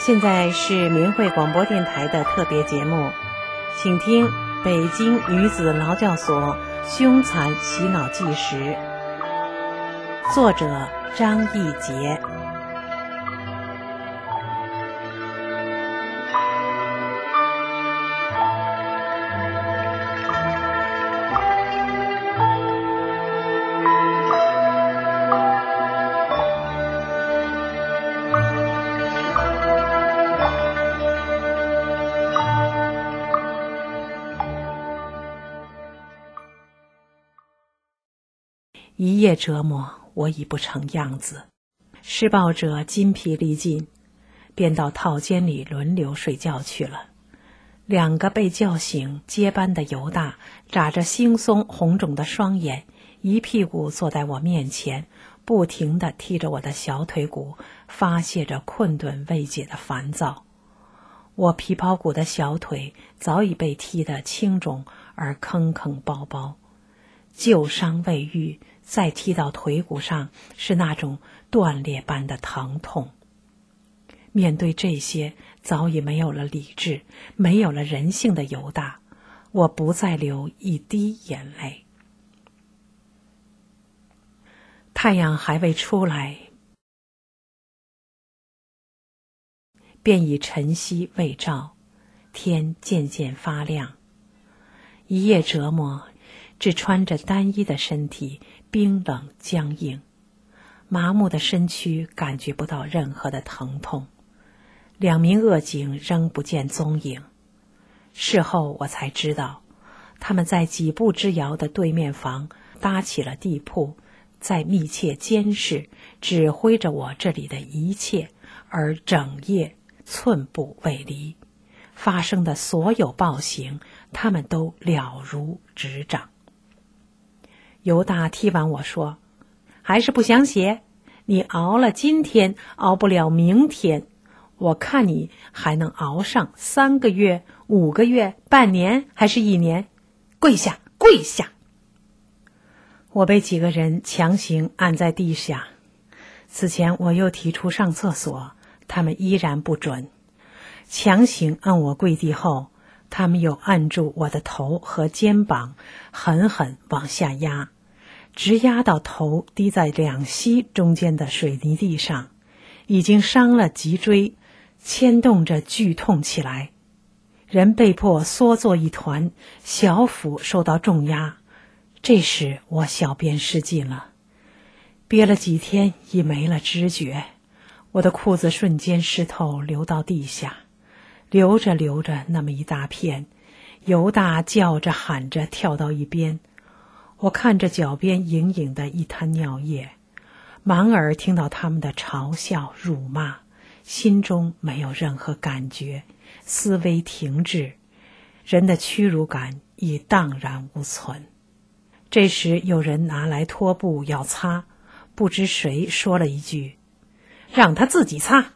现在是明慧广播电台的特别节目，请听北京女子劳教所凶残洗脑纪实，作者张义杰。一夜折磨，我已不成样子。施暴者筋疲力尽，便到套间里轮流睡觉去了。两个被叫醒接班的犹大眨着惺忪红肿的双眼，一屁股坐在我面前，不停地踢着我的小腿骨，发泄着困顿未解的烦躁。我皮包骨的小腿早已被踢得青肿而坑坑包包，旧伤未愈，再踢到腿骨上是那种断裂般的疼痛。面对这些早已没有了理智、没有了人性的犹大，我不再流一滴眼泪。太阳还未出来，便以晨曦为照，天渐渐发亮。一夜折磨，只穿着单衣的身体冰冷僵硬，麻木的身躯感觉不到任何的疼痛。两名恶警仍不见踪影。事后我才知道，他们在几步之遥的对面房搭起了地铺，在密切监视、指挥着我这里的一切，而整夜寸步未离。发生的所有暴行，他们都了如指掌。犹大踢完我说：“还是不想写？你熬了今天，熬不了明天。我看你还能熬上3个月、5个月、半年还是1年？跪下，跪下！”我被几个人强行按在地下。此前我又提出上厕所，他们依然不准。强行按我跪地后，他们又按住我的头和肩膀，狠狠往下压，直压到头滴在两膝中间的水泥地上，已经伤了脊椎，牵动着剧痛起来。人被迫缩作一团，小腹受到重压。这时我小便失禁了，憋了几天已没了知觉，我的裤子瞬间湿透，流到地下。流着流着那么一大片，犹大叫着喊着跳到一边。我看着脚边隐隐的一滩尿液，满耳听到他们的嘲笑辱骂，心中没有任何感觉，思维停滞，人的屈辱感已荡然无存。这时有人拿来拖布要擦，不知谁说了一句：“让他自己擦。”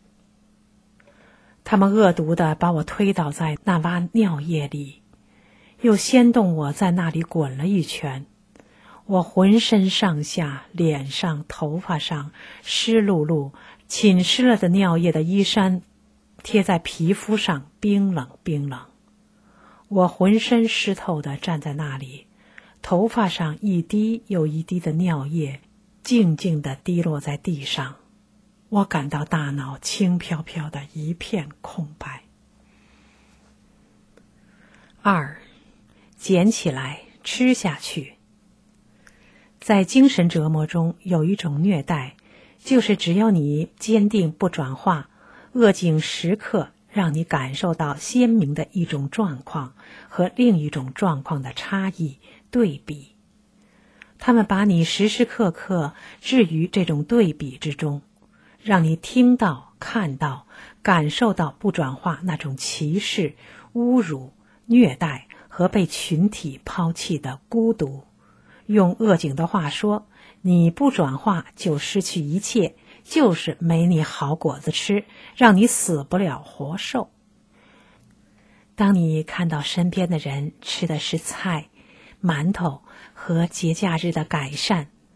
他们恶毒地把我推倒在那洼尿液里，又掀动我在那里滚了一圈。我浑身上下、脸上、头发上湿漉漉，浸湿了的尿液的衣衫贴在皮肤上，冰冷冰冷。我浑身湿透地站在那里，头发上一滴又一滴的尿液静静地滴落在地上。我感到大脑轻飘飘的一片空白。2. 捡起来吃下去。在精神折磨中有一种虐待，就是只要你坚定不转化，恶警时刻让你感受到鲜明的一种状况和另一种状况的差异对比。他们把你时时刻刻置于这种对比之中，让你听到、看到、感受到不转化那种歧视、侮辱、虐待和被群体抛弃的孤独。用恶警的话说，你不转化就失去一切，就是没你好果子吃，让你死不了活受。当你看到身边的人吃的是菜、馒头和节假日的改善，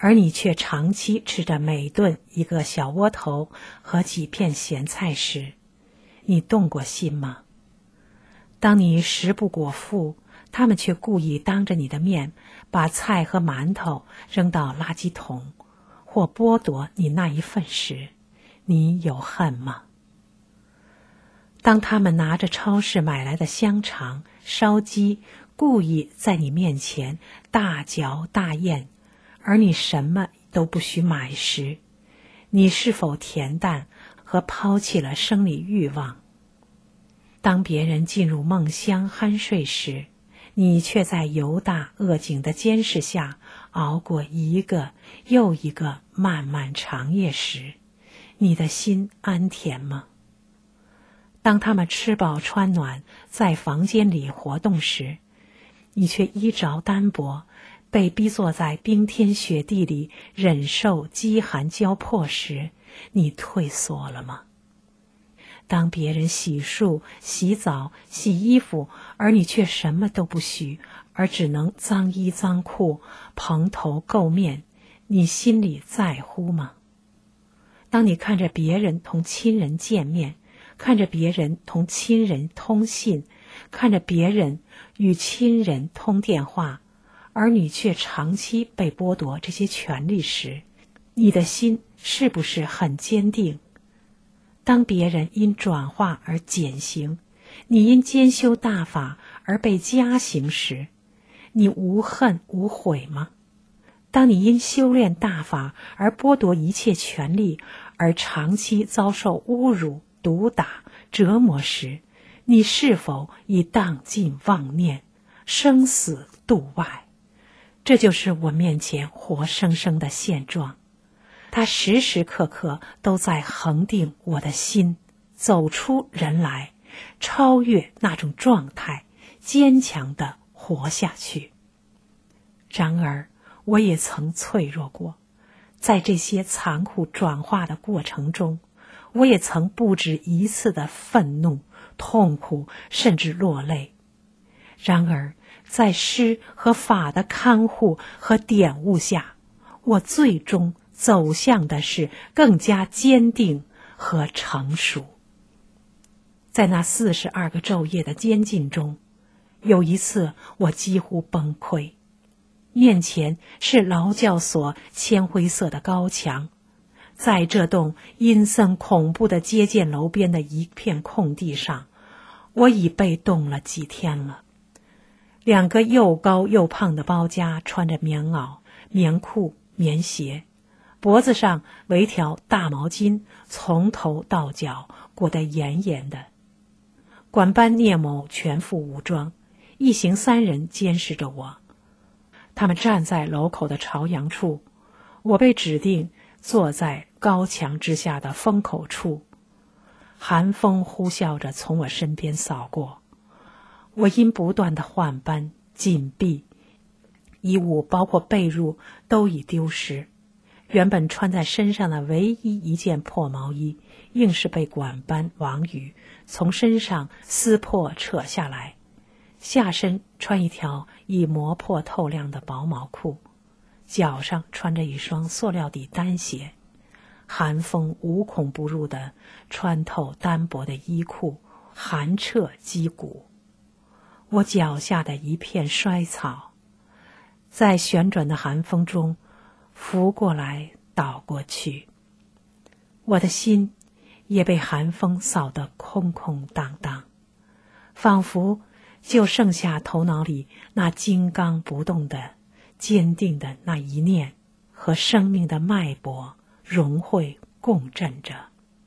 而你却长期吃着每顿一个小窝头和几片咸菜时，你动过心吗？当你食不果腹，他们却故意当着你的面把菜和馒头扔到垃圾桶，或剥夺你那一份时，你有恨吗？当他们拿着超市买来的香肠、烧鸡，故意在你面前大嚼大咽，而你什么都不许买时，你是否恬淡和抛弃了生理欲望？当别人进入梦乡酣睡时，你却在犹大恶警的监视下熬过一个又一个漫漫长夜时，你的心安恬吗？当他们吃饱穿暖在房间里活动时，你却衣着单薄，被逼坐在冰天雪地里忍受饥寒交迫时，你退缩了吗？当别人洗漱、洗澡、洗衣服，而你却什么都不许，而只能脏衣脏裤、蓬头垢面，你心里在乎吗？当你看着别人同亲人见面，看着别人同亲人通信，看着别人与亲人通电话，而你却长期被剥夺这些权利时，你的心是不是很坚定？当别人因转化而减刑，你因兼修大法而被加刑时，你无恨无悔吗？当你因修炼大法而剥夺一切权利，而长期遭受侮辱、毒打、折磨时，你是否已荡尽妄念，生死度外？这就是我面前活生生的现状。它时时刻刻都在恒定我的心，走出人来，超越那种状态，坚强地活下去。然而，我也曾脆弱过，在这些残酷转化的过程中，我也曾不止一次的愤怒、痛苦，甚至落泪。然而，在诗和法的看护和点悟下，我最终走向的是更加坚定和成熟。在那42个昼夜的监禁中，有一次我几乎崩溃。面前是劳教所铅灰色的高墙，在这栋阴森恐怖的接见楼边的一片空地上，我已被冻了几天了。2个又高又胖的包家穿着棉袄、棉裤、棉鞋，脖子上围条大毛巾，从头到脚裹得严严的。管班聂某全副武装，一行3人监视着我。他们站在楼口的朝阳处，我被指定坐在高墙之下的风口处。寒风呼啸着从我身边扫过，我因不断的换班、紧闭，衣物包括被褥都已丢失。原本穿在身上的唯一一件破毛衣，硬是被管班王宇从身上撕破扯下来，下身穿一条已磨破透亮的薄毛裤，脚上穿着一双塑料底单鞋。寒风无孔不入地穿透单薄的衣裤，寒彻肌骨。我脚下的一片衰草，在旋转的寒风中拂过来倒过去，我的心也被寒风扫得空空荡荡，仿佛就剩下头脑里那金刚不动的坚定的那一念，和生命的脉搏融汇共振着。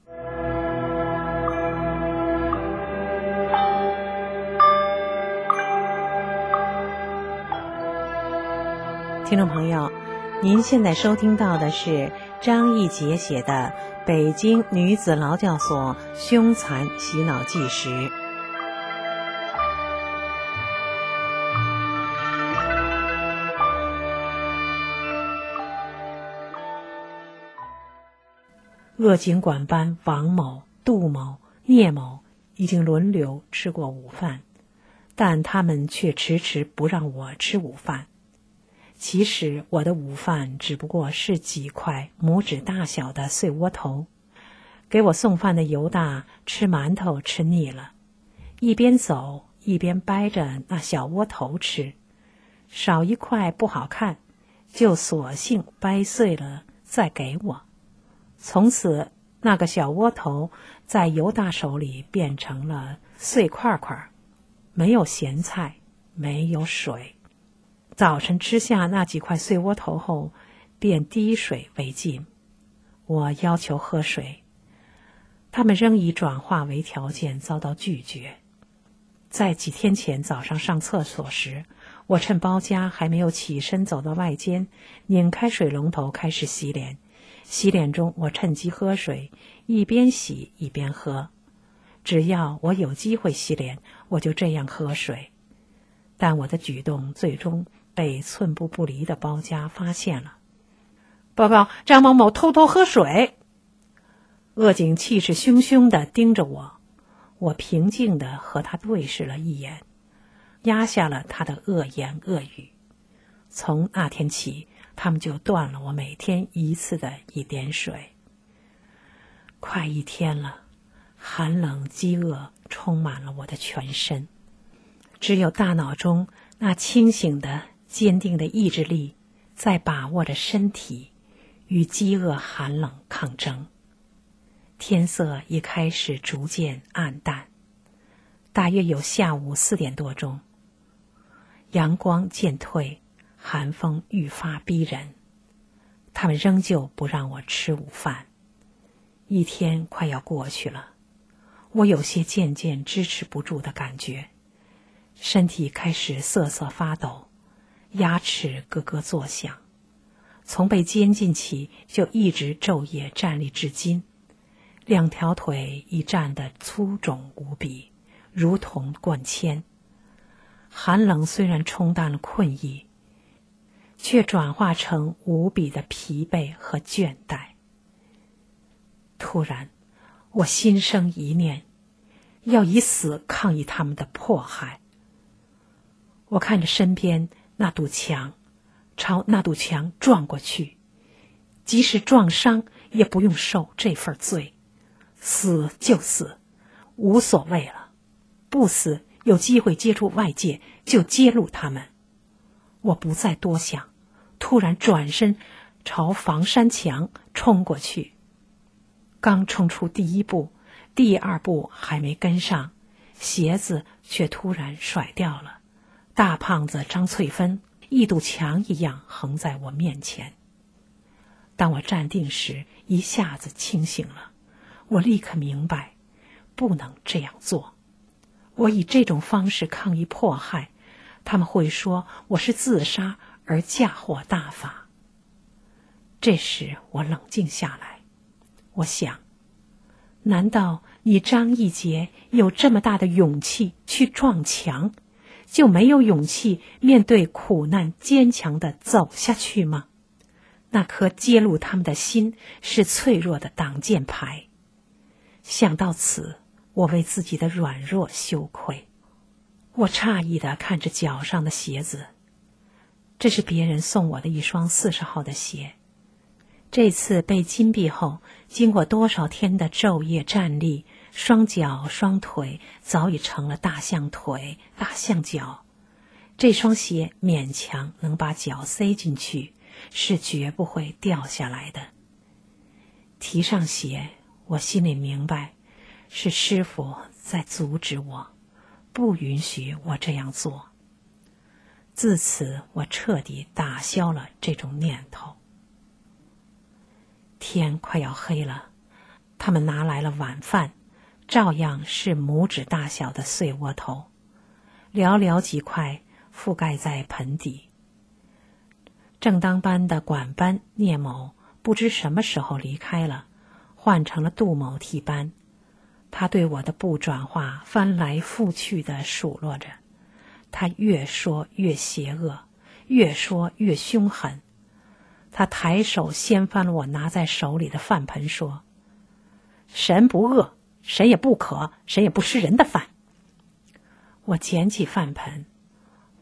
听众朋友，您现在收听到的是张义杰写的《北京女子劳教所凶残洗脑纪实》。恶警管班王某、杜某、聂某已经轮流吃过午饭，但他们却迟迟不让我吃午饭。 其实我的午饭只不过是几块拇指大小的碎窝头。给我送饭的犹大吃馒头吃腻了，一边走一边掰着那小窝头吃，少一块不好看，就索性掰碎了再给我。从此那个小窝头在犹大手里变成了碎块块，没有咸菜，没有水。早晨吃下那几块碎窝头后，便滴水为进。我要求喝水，他们仍以转化为条件遭到拒绝。在几天前早上上厕所时，我趁包家还没有起身走到外间，拧开水龙头开始洗脸。洗脸中我趁机喝水，一边洗一边喝。只要我有机会洗脸，我就这样喝水。但我的举动最终被寸步不离的包家发现了。报告，张某某偷偷喝水。恶警气势汹汹地盯着我，我平静地和他对视了一眼，压下了他的恶言恶语。从那天起，他们就断了我每天一次的一点水。快一天了，寒冷饥饿充满了我的全身，只有大脑中那清醒的坚定的意志力在把握着身体与饥饿寒冷抗争。天色已开始逐渐暗淡，大约有下午4点多钟，阳光渐退，寒风愈发逼人。他们仍旧不让我吃午饭。一天快要过去了，我有些渐渐支持不住的感觉，身体开始瑟瑟发抖，牙齿咯咯作响。从被监禁起就一直昼夜站立至今，2条腿已站得粗肿无比，如同灌铅。寒冷虽然冲淡了困意，却转化成无比的疲惫和倦怠。突然，我心生一念，要以死抗议他们的迫害。我看着身边那堵墙，朝那堵墙撞过去，即使撞伤也不用受这份罪。死就死，无所谓了。不死，有机会接触外界，就揭露他们。我不再多想，突然转身朝房山墙冲过去。刚冲出第1步，第2步还没跟上，鞋子却突然甩掉了。大胖子张翠芬一堵墙一样横在我面前。当我站定时，一下子清醒了。我立刻明白，不能这样做。我以这种方式抗议迫害，他们会说我是自杀而嫁祸大法。这时我冷静下来，我想，难道你张义杰有这么大的勇气去撞墙，就没有勇气面对苦难坚强地走下去吗？那颗揭露他们的心是脆弱的挡箭牌。想到此，我为自己的软弱羞愧。我诧异地看着脚上的鞋子，这是别人送我的一双40号的鞋。这次被禁闭后，经过多少天的昼夜站立，双脚双腿早已成了大象腿、大象脚。这双鞋勉强能把脚塞进去，是绝不会掉下来的。提上鞋，我心里明白，是师父在阻止我，不允许我这样做。自此，我彻底打消了这种念头。天快要黑了，他们拿来了晚饭，照样是拇指大小的碎窝头，寥寥几块覆盖在盆底。正当班的管班聂某不知什么时候离开了，换成了杜某替班。他对我的不转化翻来覆去地数落着，他越说越邪恶，越说越凶狠。他抬手掀翻了我拿在手里的饭盆，说：“神不饿，神也不渴，神也不吃人的饭。”我捡起饭盆，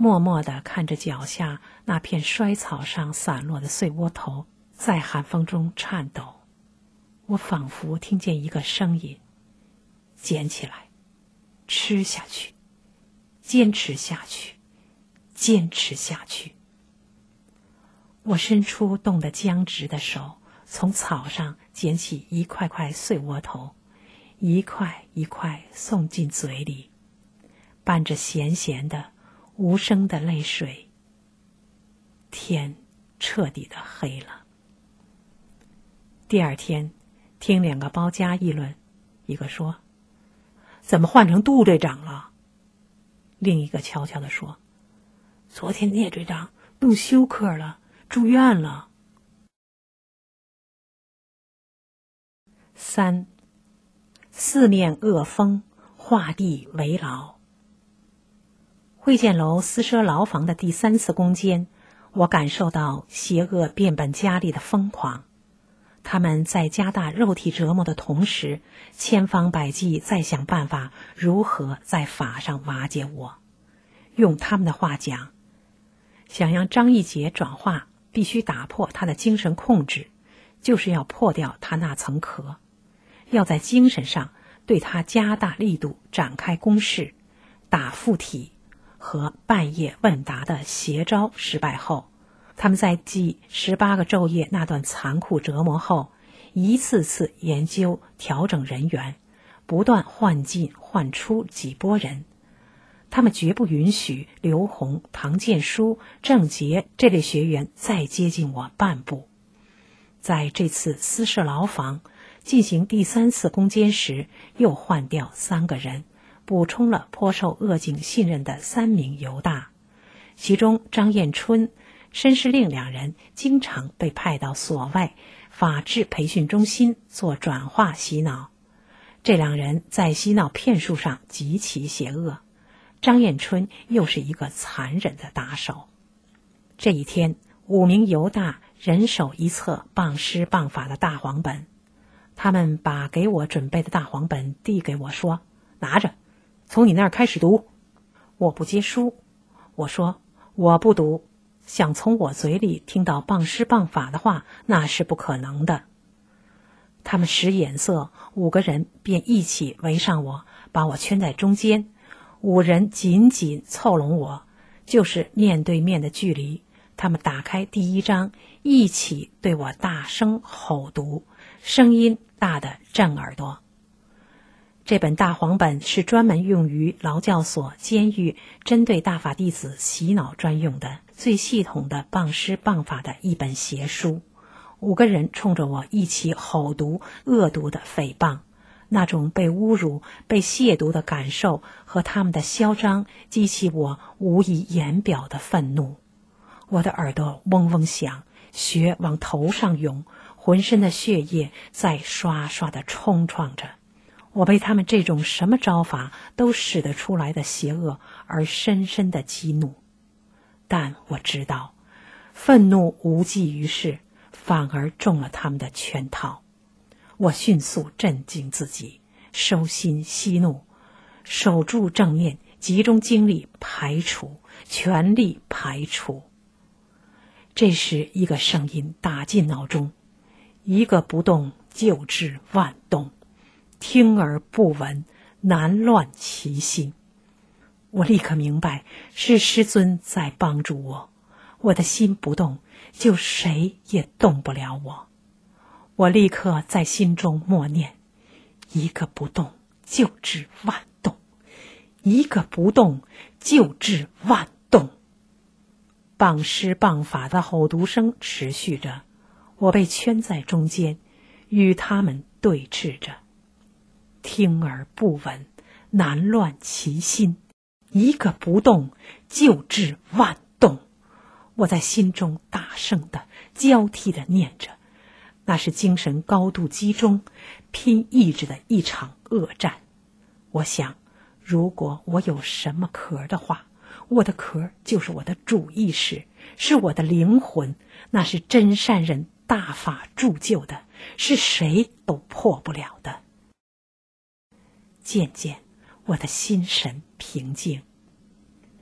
默默地看着脚下那片衰草上散落的碎窝头在寒风中颤抖。我仿佛听见一个声音：捡起来，吃下去，坚持下去，坚持下去。我伸出冻得僵直的手，从草上捡起一块块碎窝头，一块一块送进嘴里，伴着咸咸的无声的泪水。天彻底的黑了。第二天，听两个包家议论，一个说：怎么换成杜队长了？另一个悄悄地说：昨天聂队长动休克了，住院了。3. 四面恶风，画地为牢。会见楼私设牢房的第3次攻坚，我感受到邪恶变本加厉的疯狂。他们在加大肉体折磨的同时，千方百计在想办法如何在法上瓦解我。用他们的话讲，想让张一杰转化，必须打破他的精神控制，就是要破掉他那层壳，要在精神上对他加大力度展开攻势。打附体和半夜问答的邪招失败后，他们在继18个昼夜那段残酷折磨后，一次次研究调整人员，不断换进换出几拨人。他们绝不允许刘洪、唐建书、郑杰这类学员再接近我半步。在这次私设牢房进行第3次攻坚时，又换掉3个人，补充了颇受鄂警信任的3名犹大。其中张彦春、申世令2人经常被派到所外法治培训中心做转化洗脑。这2人在洗脑骗术上极其邪恶，张彦春又是一个残忍的打手。这一天，5名犹大人手一册谤师谤法的大黄本，他们把给我准备的大黄本递给我说：拿着，从你那儿开始读。我不接书，我说我不读，想从我嘴里听到谤师谤法的话，那是不可能的。他们使眼色，5个人便一起围上我，把我圈在中间，5人紧紧凑拢我，就是面对面的距离。他们打开第1章，一起对我大声吼读，声音大得震耳朵。这本大黄本是专门用于劳教所、监狱针对大法弟子洗脑专用的最系统的谤师谤法的一本邪书。5个人冲着我一起吼读恶毒的诽谤，那种被侮辱、被亵渎的感受和他们的嚣张激起我无以言表的愤怒。我的耳朵嗡嗡响，血往头上涌，浑身的血液在刷刷地冲撞着。我被他们这种什么招法都使得出来的邪恶而深深的激怒。但我知道，愤怒无济于事，反而中了他们的圈套。我迅速镇静自己，收心息怒，守住正面，集中精力排除，全力排除。这时一个声音打进脑中：一个不动，就致万动，听而不闻，难乱其心。我立刻明白是师尊在帮助我，我的心不动，就谁也动不了我。我立刻在心中默念：一个不动，就致万动；一个不动，就致万动。谤师谤法的吼读声持续着，我被圈在中间，与他们对峙着。听而不闻，难乱其心，一个不动，就致万动。我在心中大声的交替的念着，那是精神高度集中、拼意志的一场恶战。我想，如果我有什么壳的话，我的壳就是我的主意识，是我的灵魂，那是真善人大法铸就的，是谁都破不了的。渐渐，我的心神平静。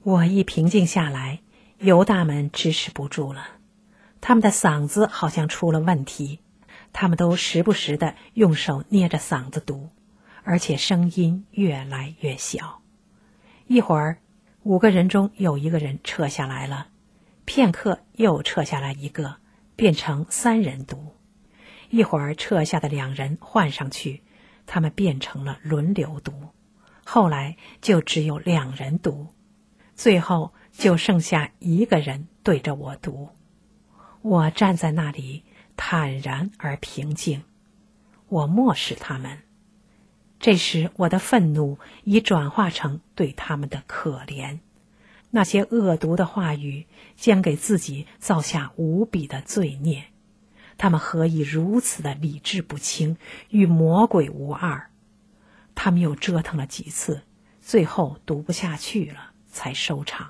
我一平静下来，犹大们支持不住了，他们的嗓子好像出了问题，他们都时不时地用手捏着嗓子读，而且声音越来越小。一会儿5个人中有1个人撤下来了，片刻又撤下来1个，变成3人读。一会儿撤下的2人换上去，他们变成了轮流读。后来就只有2人读，最后就剩下1个人对着我读。我站在那里，坦然而平静，我漠视他们。这时我的愤怒已转化成对他们的可怜，那些恶毒的话语将给自己造下无比的罪孽。他们何以如此的理智不清，与魔鬼无二？他们又折腾了几次，最后读不下去了，才收场。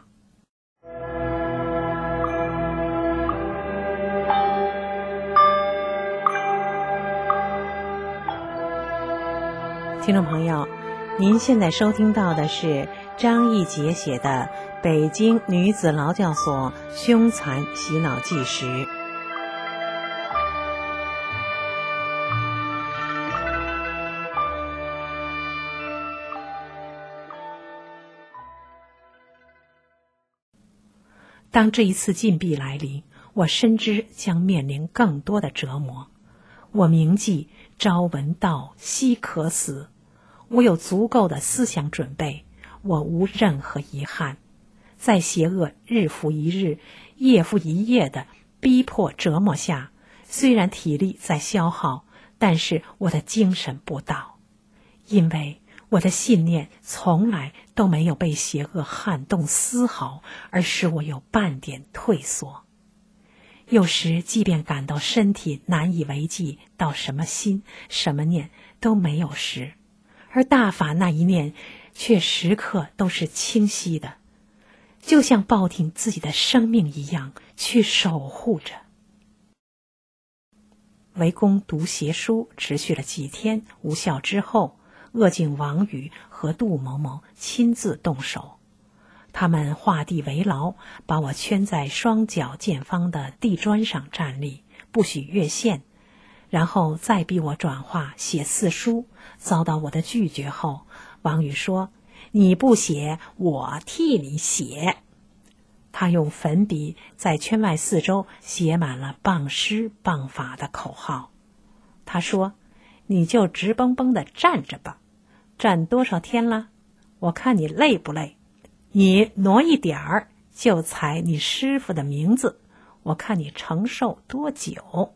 听众朋友，您现在收听到的是张义杰写的《北京女子劳教所凶残洗脑纪实》。当这一次禁闭来临，我深知将面临更多的折磨。我铭记朝闻道，夕可死，我有足够的思想准备，我无任何遗憾。在邪恶日复一日、夜复一夜的逼迫折磨下，虽然体力在消耗，但是我的精神不倒，因为我的信念从来都没有被邪恶撼动丝毫，而使我有半点退缩。有时即便感到身体难以为继，到什么心什么念都没有时，而大法那一念却时刻都是清晰的，就像抱挺自己的生命一样去守护着。围攻读邪书持续了几天，无效之后，恶警王宇和杜某某亲自动手。他们画地为牢，把我圈在双脚见方的地砖上站立，不许越线，然后再逼我转化写4书。遭到我的拒绝后，王宇说：“你不写，我替你写。”他用粉笔在圈外四周写满了谤师谤法的口号。他说：“你就直绷绷地站着吧，站多少天了？我看你累不累？你挪一点儿就踩你师傅的名字，我看你承受多久。”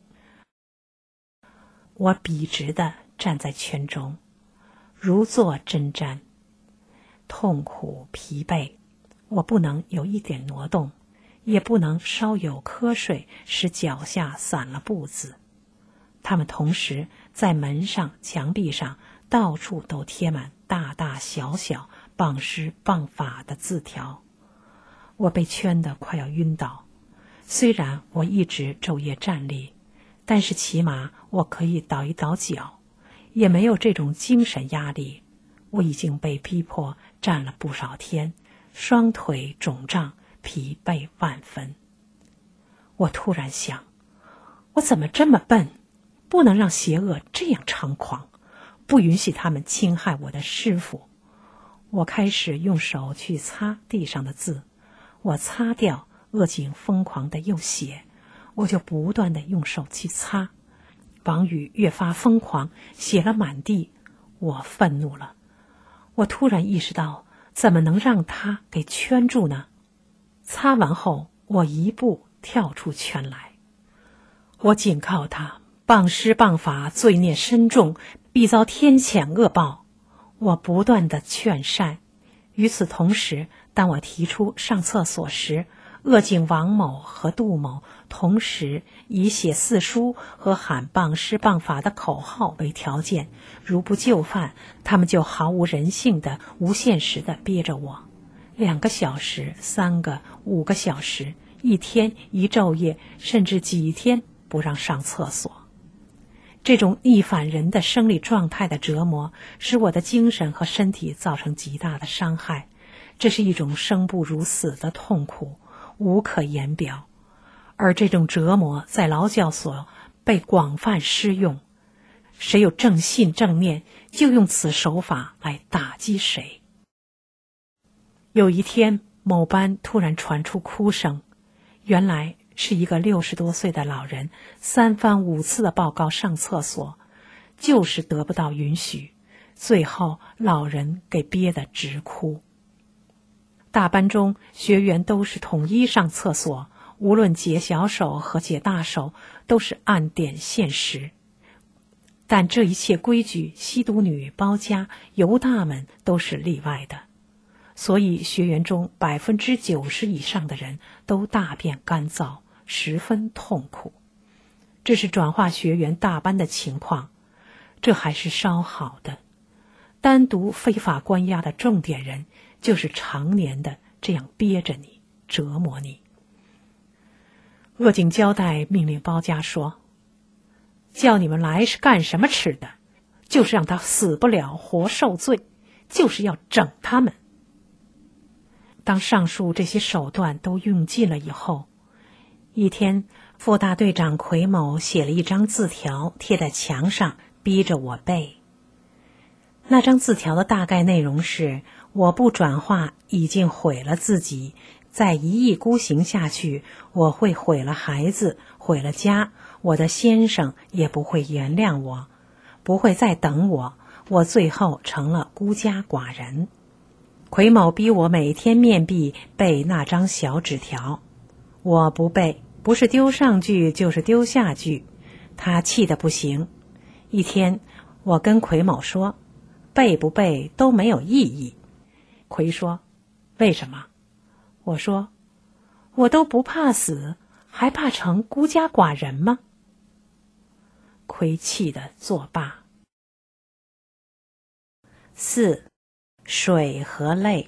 我笔直地站在圈中，如坐针毡，痛苦疲惫，我不能有一点挪动，也不能稍有瞌睡使脚下散了步子。他们同时在门上、墙壁上到处都贴满大大小小谤师谤法的字条。我被圈得快要晕倒，虽然我一直昼夜站立，但是起码我可以倒一倒脚，也没有这种精神压力。我已经被逼迫站了不少天，双腿肿胀，疲惫万分。我突然想，我怎么这么笨，不能让邪恶这样猖狂，不允许他们侵害我的师傅。我开始用手去擦地上的字，我擦掉，恶警疯狂地又写，我就不断地用手去擦。王宇越发疯狂，写了满地。我愤怒了，我突然意识到，怎么能让他给圈住呢？擦完后，我一步跳出圈来。我警告他，谤师谤法，罪孽深重，必遭天谴恶报。我不断地劝善。与此同时，当我提出上厕所时，恶警王某和杜某同时以写4书和喊谤师谤法的口号为条件，如不就范，他们就毫无人性的无限时的憋着我，2个小时、3个、5个小时，一天一昼夜，甚至几天不让上厕所。这种逆反人的生理状态的折磨，使我的精神和身体造成极大的伤害， 这是一种生不如死的痛苦，无可言表。而这种折磨在劳教所被广泛施用，谁有正信正念，就用此手法来打击谁。有一天，某班突然传出哭声，原来是一个60多岁的老人3番5次的报告上厕所，就是得不到允许，最后老人给憋得直哭。大班中学员都是统一上厕所，无论解小手和解大手都是按点限时。但这一切规矩，吸毒女、包家、犹大们都是例外的，所以学员中90%以上的人都大便干燥，十分痛苦。这是转化学员大班的情况，这还是稍好的。单独非法关押的重点人，就是常年的这样憋着你，折磨你。恶警交代命令包家说，叫你们来是干什么吃的？就是让他死不了，活受罪，就是要整他们。当上述这些手段都用尽了以后，一天，副大队长奎某写了一张字条贴在墙上，逼着我背。那张字条的大概内容是，我不转化已经毁了自己，再一意孤行下去，我会毁了孩子，毁了家，我的先生也不会原谅我，不会再等我，我最后成了孤家寡人。奎某逼我每天面壁背那张小纸条，我不背，不是丢上句就是丢下句，他气得不行。一天，我跟奎某说，背不背都没有意义。奎说，为什么？我说，我都不怕死，还怕成孤家寡人吗？奎气得作罢。4. 水和泪。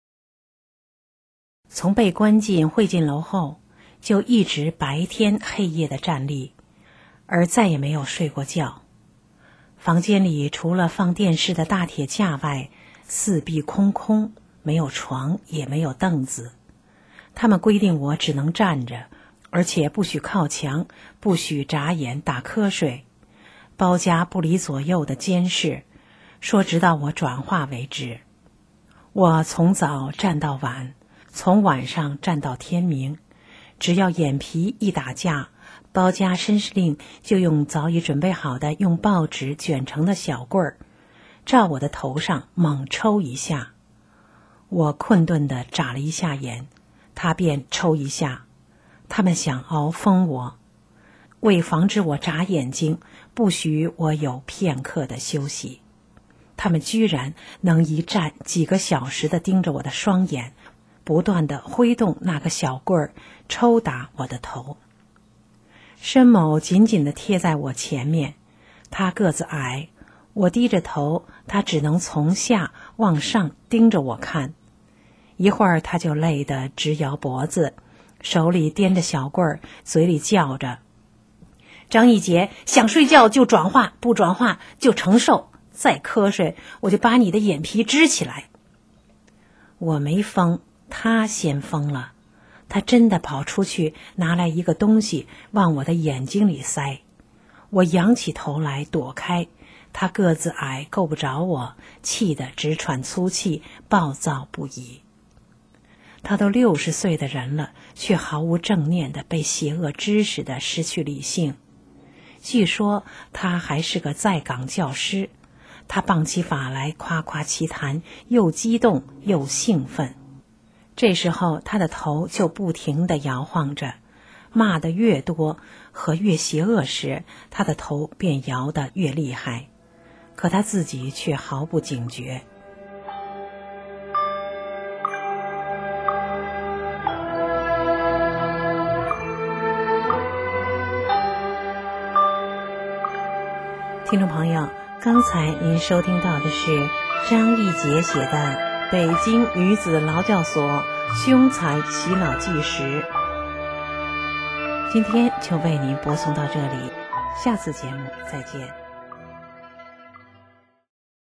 从被关进会进楼后，就一直白天黑夜的站立，而再也没有睡过觉。房间里除了放电视的大铁架外，四壁空空，没有床也没有凳子。他们规定我只能站着，而且不许靠墙，不许眨眼打瞌睡。包家不离左右的监视，说直到我转化为止。我从早站到晚，从晚上站到天明，只要眼皮一打架，包家绅士令就用早已准备好的用报纸卷成的小棍儿，照我的头上猛抽一下。我困顿地眨了一下眼，他便抽一下。他们想熬疯我，为防止我眨眼睛，不许我有片刻的休息。他们居然能一站几个小时地盯着我的双眼，不断地挥动那个小棍儿，抽打我的头。申某紧紧地贴在我前面，他个子矮，我低着头，他只能从下往上盯着我看。一会儿他就累得直摇脖子，手里掂着小棍儿，嘴里叫着，张一杰，想睡觉就转化，不转化就承受，再瞌睡我就把你的眼皮支起来。我没疯，他先疯了。他真的跑出去拿来一个东西往我的眼睛里塞。我仰起头来躲开，他个子矮够不着我，气得直喘粗气，暴躁不已。他都60岁的人了，却毫无正念的被邪恶指使的失去理性。据说他还是个在岗教师，他傍起法来夸夸其谈，又激动又兴奋。这时候他的头就不停地摇晃着，骂得越多和越邪恶时，他的头便摇得越厉害，可他自己却毫不警觉。听众朋友，刚才您收听到的是张一杰写的《北京女子劳教所凶残洗脑纪实》，今天就为您播送到这里，下次节目再见。